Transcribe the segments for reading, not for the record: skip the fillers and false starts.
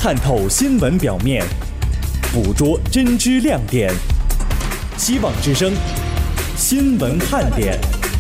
看透新闻表面，捕捉真知亮点。希望之声新闻看点。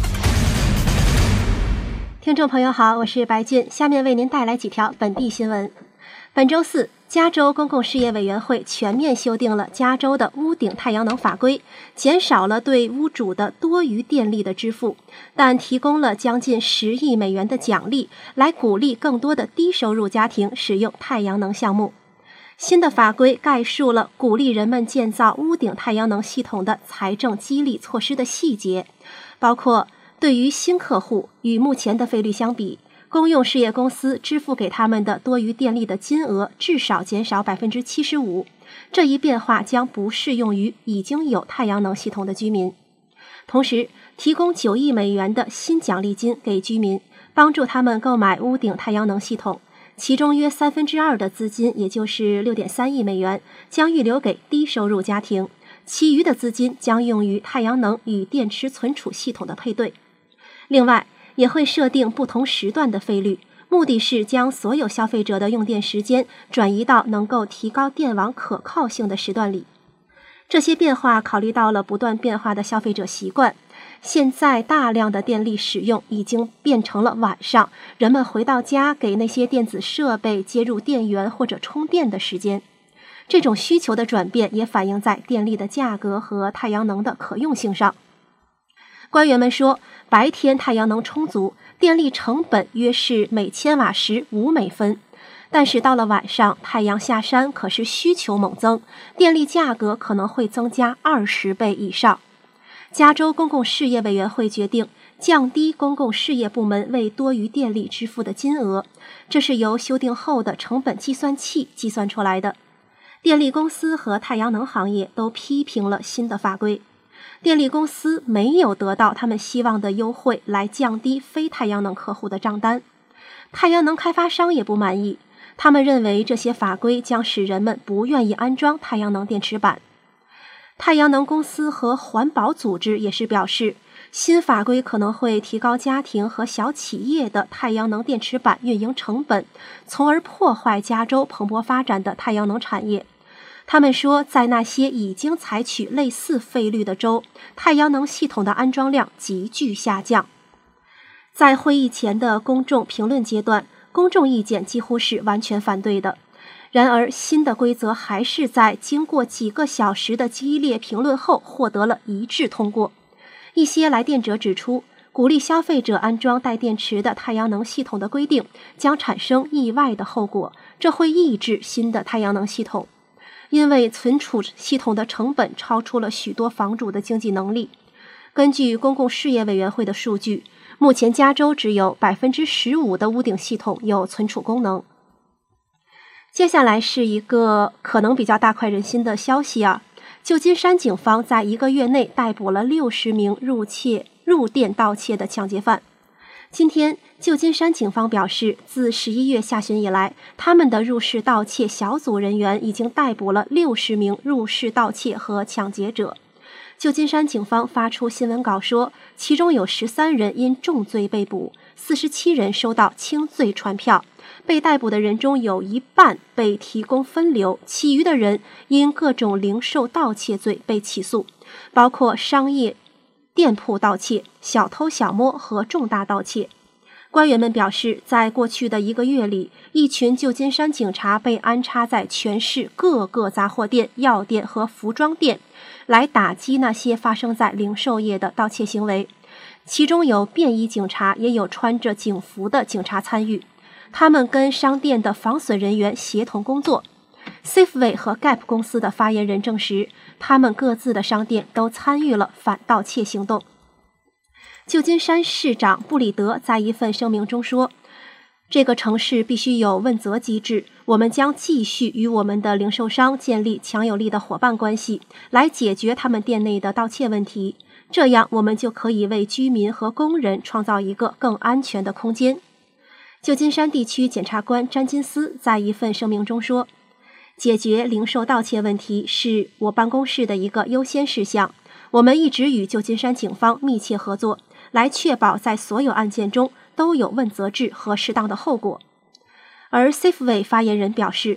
听众朋友好，我是白俊，下面为您带来几条本地新闻。本周四，加州公共事业委员会全面修订了加州的屋顶太阳能法规，减少了对屋主的多余电力的支付，但提供了将近10亿美元的奖励，来鼓励更多的低收入家庭使用太阳能项目。新的法规概述了鼓励人们建造屋顶太阳能系统的财政激励措施的细节，包括对于新客户，与目前的费率相比，公用事业公司支付给他们的多余电力的金额至少减少 75%， 这一变化将不适用于已经有太阳能系统的居民。同时，提供9亿美元的新奖励金给居民，帮助他们购买屋顶太阳能系统，其中约2/3的资金，也就是6.3亿美元，将预留给低收入家庭，其余的资金将用于太阳能与电池存储系统的配对。另外，也会设定不同时段的费率，目的是将所有消费者的用电时间转移到能够提高电网可靠性的时段里。这些变化考虑到了不断变化的消费者习惯，现在大量的电力使用已经变成了晚上，人们回到家给那些电子设备接入电源或者充电的时间。这种需求的转变也反映在电力的价格和太阳能的可用性上。官员们说，白天太阳能充足，电力成本约是每千瓦时5美分。但是到了晚上，太阳下山，可是需求猛增，电力价格可能会增加20倍以上。加州公共事业委员会决定降低公共事业部门为多余电力支付的金额，这是由修订后的成本计算器计算出来的。电力公司和太阳能行业都批评了新的法规。电力公司没有得到他们希望的优惠来降低非太阳能客户的账单，太阳能开发商也不满意，他们认为这些法规将使人们不愿意安装太阳能电池板。太阳能公司和环保组织也是表示，新法规可能会提高家庭和小企业的太阳能电池板运营成本，从而破坏加州蓬勃发展的太阳能产业。他们说，在那些已经采取类似费率的州，太阳能系统的安装量急剧下降。在会议前的公众评论阶段，公众意见几乎是完全反对的。然而，新的规则还是在经过几个小时的激烈评论后获得了一致通过。一些来电者指出，鼓励消费者安装带电池的太阳能系统的规定将产生意外的后果，这会抑制新的太阳能系统。因为存储系统的成本超出了许多房主的经济能力。根据公共事业委员会的数据，目前加州只有 15% 的屋顶系统有存储功能。接下来是一个可能比较大快人心的消息啊！旧金山警方在1个月内逮捕了60名入店盗窃的抢劫犯。今天，旧金山警方表示，自11月下旬以来，他们的入室盗窃小组人员已经逮捕了60名入室盗窃和抢劫者。旧金山警方发出新闻稿说，其中有13人因重罪被捕，47人收到轻罪传票。被逮捕的人中有一半被提供分流，其余的人因各种零售盗窃罪被起诉，包括商业店铺盗窃、小偷小摸和重大盗窃。官员们表示，在过去的1个月里，一群旧金山警察被安插在全市各个杂货店、药店和服装店，来打击那些发生在零售业的盗窃行为。其中有便衣警察，也有穿着警服的警察参与。他们跟商店的防损人员协同工作。Safeway 和 Gap 公司的发言人证实，他们各自的商店都参与了反盗窃行动。旧金山市长布里德在一份声明中说，这个城市必须有问责机制，我们将继续与我们的零售商建立强有力的伙伴关系，来解决他们店内的盗窃问题，这样我们就可以为居民和工人创造一个更安全的空间。旧金山地区检察官詹金斯在一份声明中说，解决零售盗窃问题是我办公室的一个优先事项，我们一直与旧金山警方密切合作，来确保在所有案件中都有问责制和适当的后果。而 Safeway 发言人表示，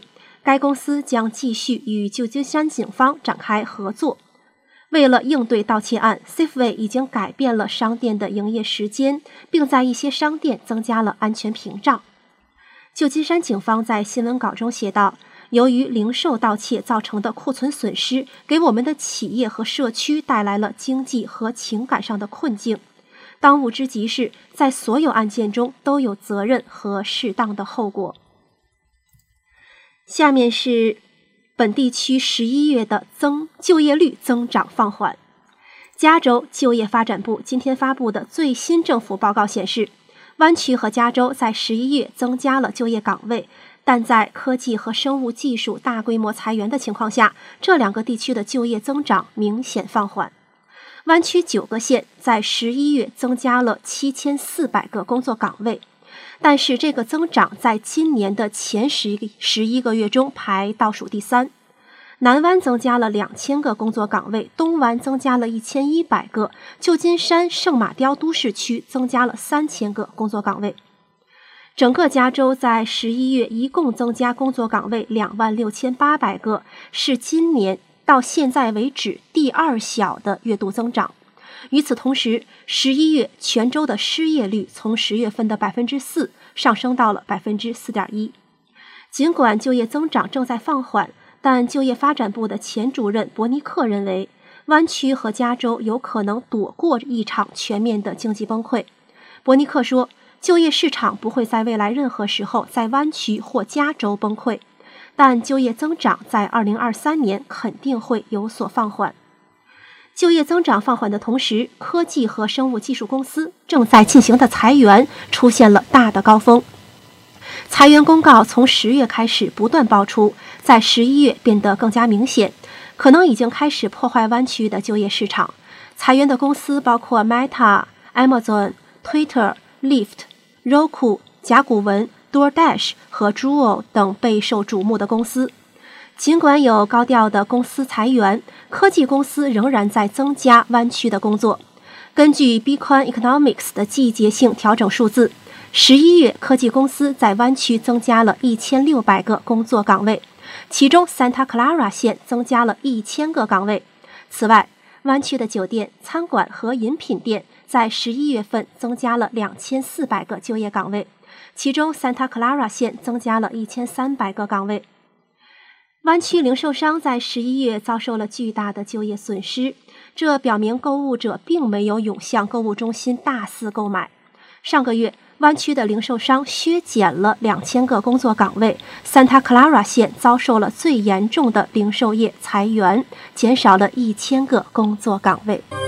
该公司将继续与旧金山警方展开合作。为了应对盗窃案 ，Safeway 已经改变了商店的营业时间，并在一些商店增加了安全屏障。旧金山警方在新闻稿中写道：“由于零售盗窃造成的库存损失，给我们的企业和社区带来了经济和情感上的困境。当务之急是在所有案件中都有责任和适当的后果。”下面是本地区11月的就业率增长放缓。加州就业发展部今天发布的最新政府报告显示，湾区和加州在11月增加了就业岗位，但在科技和生物技术大规模裁员的情况下，这两个地区的就业增长明显放缓。湾区9个县在11月增加了7400个工作岗位，但是这个增长在今年的前11个月中排倒数第3。南湾增加了2000个工作岗位，东湾增加了1100个，旧金山圣马刁都市区增加了3000个工作岗位。整个加州在11月一共增加工作岗位26800个，是今年到现在为止第2小的月度增长。与此同时，11月全州的失业率从10月份的4%上升到了4.1%。尽管就业增长正在放缓，但就业发展部的前主任伯尼克认为，湾区和加州有可能躲过一场全面的经济崩溃。伯尼克说，就业市场不会在未来任何时候在湾区或加州崩溃，但就业增长在2023年肯定会有所放缓。就业增长放缓的同时，科技和生物技术公司正在进行的裁员出现了大的高峰。裁员公告从10月开始不断爆出，在11月变得更加明显，可能已经开始破坏湾区的就业市场。裁员的公司包括 Meta、Amazon、Twitter、Lyft、Roku、甲骨文、DoorDash 和 Jewel 等备受瞩目的公司。尽管有高调的公司裁员，科技公司仍然在增加湾区的工作。根据 Beacon Economics 的季节性调整数字，11月科技公司在湾区增加了1600个工作岗位，其中 Santa Clara 县增加了1000个岗位。此外，湾区的酒店、餐馆和饮品店在11月份增加了2400个就业岗位，其中 Santa Clara 县增加了1300个岗位。湾区零售商在11月遭受了巨大的就业损失，这表明购物者并没有涌向购物中心大肆购买。上个月，湾区的零售商削减了2000个工作岗位，Santa Clara 县遭受了最严重的零售业裁员，减少了1000个工作岗位。